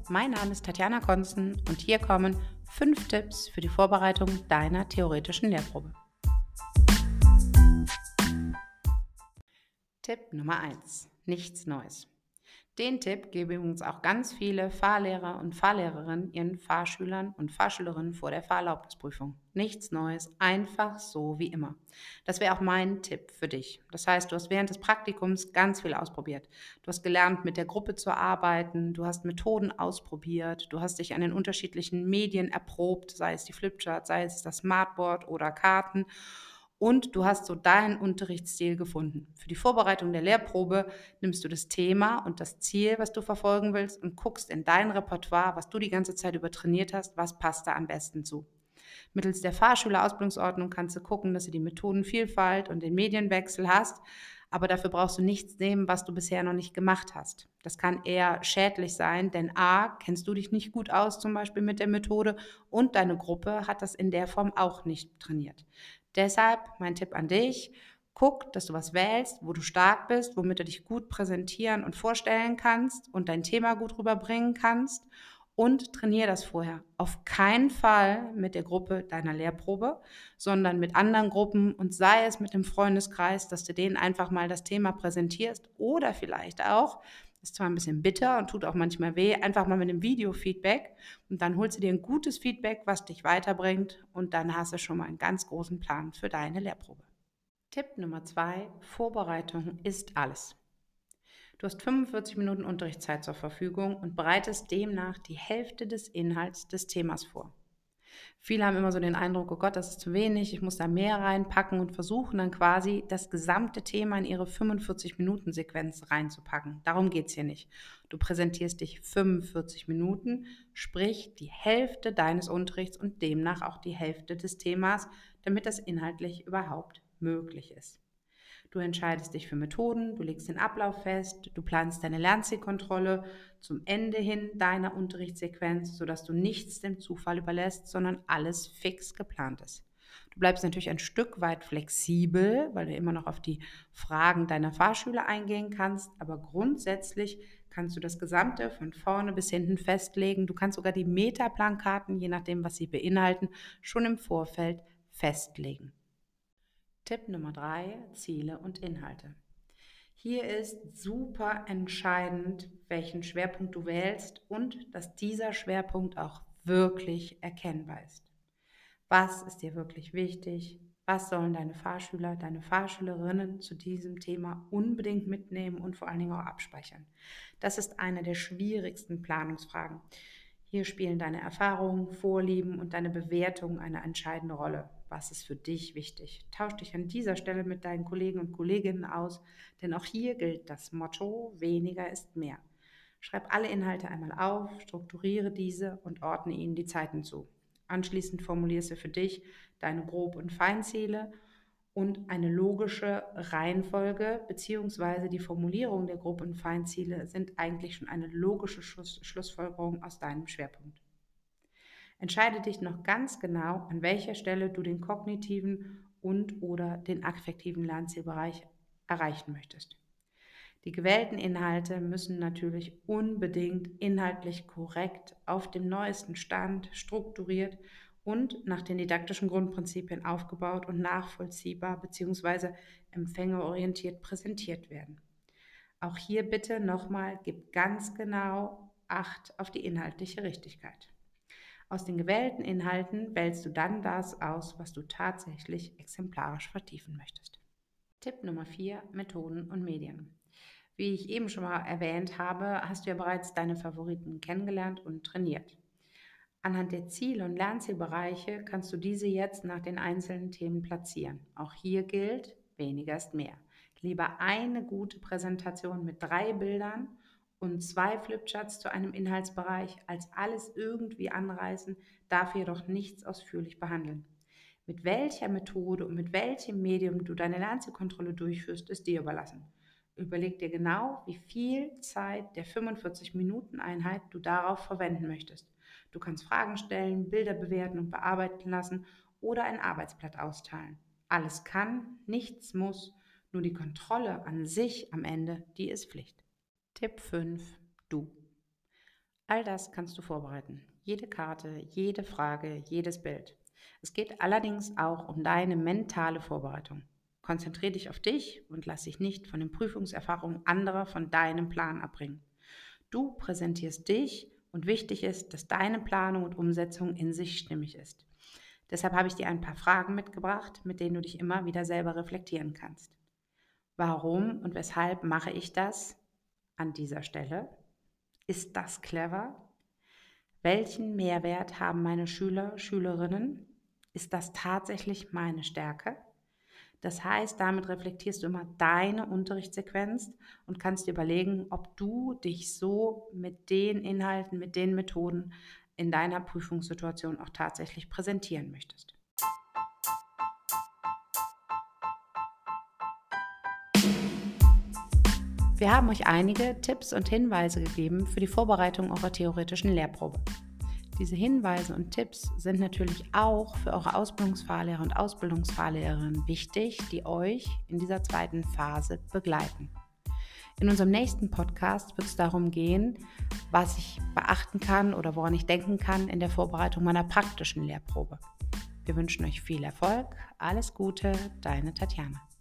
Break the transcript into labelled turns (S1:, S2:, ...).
S1: mein Name ist Tatjana Konzen und hier kommen 5 Tipps für die Vorbereitung deiner theoretischen Lehrprobe. Tipp Nummer 1. Nichts Neues. Den Tipp geben übrigens auch ganz viele Fahrlehrer und Fahrlehrerinnen ihren Fahrschülern und Fahrschülerinnen vor der Fahrerlaubnisprüfung. Nichts Neues, einfach so wie immer. Das wäre auch mein Tipp für dich. Das heißt, du hast während des Praktikums ganz viel ausprobiert. Du hast gelernt, mit der Gruppe zu arbeiten, du hast Methoden ausprobiert, du hast dich an den unterschiedlichen Medien erprobt, sei es die Flipchart, sei es das Smartboard oder Karten. Und du hast so deinen Unterrichtsstil gefunden. Für die Vorbereitung der Lehrprobe nimmst du das Thema und das Ziel, was du verfolgen willst, und guckst in dein Repertoire, was du die ganze Zeit über trainiert hast, was passt da am besten zu. Mittels der Fahrschülerausbildungsordnung kannst du gucken, dass du die Methodenvielfalt und den Medienwechsel hast, aber dafür brauchst du nichts nehmen, was du bisher noch nicht gemacht hast. Das kann eher schädlich sein, denn A, kennst du dich nicht gut aus, zum Beispiel mit der Methode, und deine Gruppe hat das in der Form auch nicht trainiert. Deshalb mein Tipp an dich: Guck, dass du was wählst, wo du stark bist, womit du dich gut präsentieren und vorstellen kannst und dein Thema gut rüberbringen kannst, und trainiere das vorher. Auf keinen Fall mit der Gruppe deiner Lehrprobe, sondern mit anderen Gruppen, und sei es mit dem Freundeskreis, dass du denen einfach mal das Thema präsentierst, oder vielleicht auch, ist zwar ein bisschen bitter und tut auch manchmal weh, einfach mal mit einem Video-Feedback, und dann holst du dir ein gutes Feedback, was dich weiterbringt, und dann hast du schon mal einen ganz großen Plan für deine Lehrprobe. Tipp Nummer 2: Vorbereitung ist alles. Du hast 45 Minuten Unterrichtszeit zur Verfügung und bereitest demnach die Hälfte des Inhalts des Themas vor. Viele haben immer so den Eindruck, oh Gott, das ist zu wenig, ich muss da mehr reinpacken, und versuchen dann quasi das gesamte Thema in ihre 45-Minuten-Sequenz reinzupacken. Darum geht es hier nicht. Du präsentierst dich 45 Minuten, sprich die Hälfte deines Unterrichts und demnach auch die Hälfte des Themas, damit das inhaltlich überhaupt möglich ist. Du entscheidest dich für Methoden, du legst den Ablauf fest, du planst deine Lernzielkontrolle zum Ende hin deiner Unterrichtssequenz, sodass du nichts dem Zufall überlässt, sondern alles fix geplant ist. Du bleibst natürlich ein Stück weit flexibel, weil du immer noch auf die Fragen deiner Fahrschüler eingehen kannst, aber grundsätzlich kannst du das Gesamte von vorne bis hinten festlegen. Du kannst sogar die Metaplankarten, je nachdem, was sie beinhalten, schon im Vorfeld festlegen. Tipp Nummer 3: Ziele und Inhalte. Hier ist super entscheidend, welchen Schwerpunkt du wählst und dass dieser Schwerpunkt auch wirklich erkennbar ist. Was ist dir wirklich wichtig? Was sollen deine Fahrschüler, deine Fahrschülerinnen zu diesem Thema unbedingt mitnehmen und vor allen Dingen auch abspeichern? Das ist eine der schwierigsten Planungsfragen. Hier spielen deine Erfahrungen, Vorlieben und deine Bewertungen eine entscheidende Rolle. Was ist für dich wichtig? Tausch dich an dieser Stelle mit deinen Kollegen und Kolleginnen aus, denn auch hier gilt das Motto: weniger ist mehr. Schreib alle Inhalte einmal auf, strukturiere diese und ordne ihnen die Zeiten zu. Anschließend formulierst du für dich deine Grob- und Feinziele und eine logische Reihenfolge bzw. die Formulierung der Grob- und Feinziele sind eigentlich schon eine logische Schlussfolgerung aus deinem Schwerpunkt. Entscheide dich noch ganz genau, an welcher Stelle du den kognitiven und/oder den affektiven Lernzielbereich erreichen möchtest. Die gewählten Inhalte müssen natürlich unbedingt inhaltlich korrekt, auf dem neuesten Stand, strukturiert und nach den didaktischen Grundprinzipien aufgebaut und nachvollziehbar bzw. empfängerorientiert präsentiert werden. Auch hier bitte nochmal, gib ganz genau Acht auf die inhaltliche Richtigkeit. Aus den gewählten Inhalten wählst du dann das aus, was du tatsächlich exemplarisch vertiefen möchtest. Tipp Nummer 4: Methoden und Medien. Wie ich eben schon mal erwähnt habe, hast du ja bereits deine Favoriten kennengelernt und trainiert. Anhand der Ziele und Lernzielbereiche kannst du diese jetzt nach den einzelnen Themen platzieren. Auch hier gilt, weniger ist mehr. Lieber eine gute Präsentation mit 3 Bildern und 2 Flipcharts zu einem Inhaltsbereich, als alles irgendwie anreißen, dafür jedoch nichts ausführlich behandeln. Mit welcher Methode und mit welchem Medium du deine Lernzielkontrolle durchführst, ist dir überlassen. Überleg dir genau, wie viel Zeit der 45-Minuten-Einheit du darauf verwenden möchtest. Du kannst Fragen stellen, Bilder bewerten und bearbeiten lassen oder ein Arbeitsblatt austeilen. Alles kann, nichts muss, nur die Kontrolle an sich am Ende, die ist Pflicht. Tipp 5: Du. All das kannst du vorbereiten. Jede Karte, jede Frage, jedes Bild. Es geht allerdings auch um deine mentale Vorbereitung. Konzentriere dich auf dich und lass dich nicht von den Prüfungserfahrungen anderer von deinem Plan abbringen. Du präsentierst dich und wichtig ist, dass deine Planung und Umsetzung in sich stimmig ist. Deshalb habe ich dir ein paar Fragen mitgebracht, mit denen du dich immer wieder selber reflektieren kannst. Warum und weshalb mache ich das an dieser Stelle? Ist das clever? Welchen Mehrwert haben meine Schüler, Schülerinnen? Ist das tatsächlich meine Stärke? Das heißt, damit reflektierst du immer deine Unterrichtssequenz und kannst dir überlegen, ob du dich so mit den Inhalten, mit den Methoden in deiner Prüfungssituation auch tatsächlich präsentieren möchtest. Wir haben euch einige Tipps und Hinweise gegeben für die Vorbereitung eurer theoretischen Lehrprobe. Diese Hinweise und Tipps sind natürlich auch für eure Ausbildungsfahrlehrer und Ausbildungsfahrlehrerinnen wichtig, die euch in dieser zweiten Phase begleiten. In unserem nächsten Podcast wird es darum gehen, was ich beachten kann oder woran ich denken kann in der Vorbereitung meiner praktischen Lehrprobe. Wir wünschen euch viel Erfolg, alles Gute, deine Tatjana.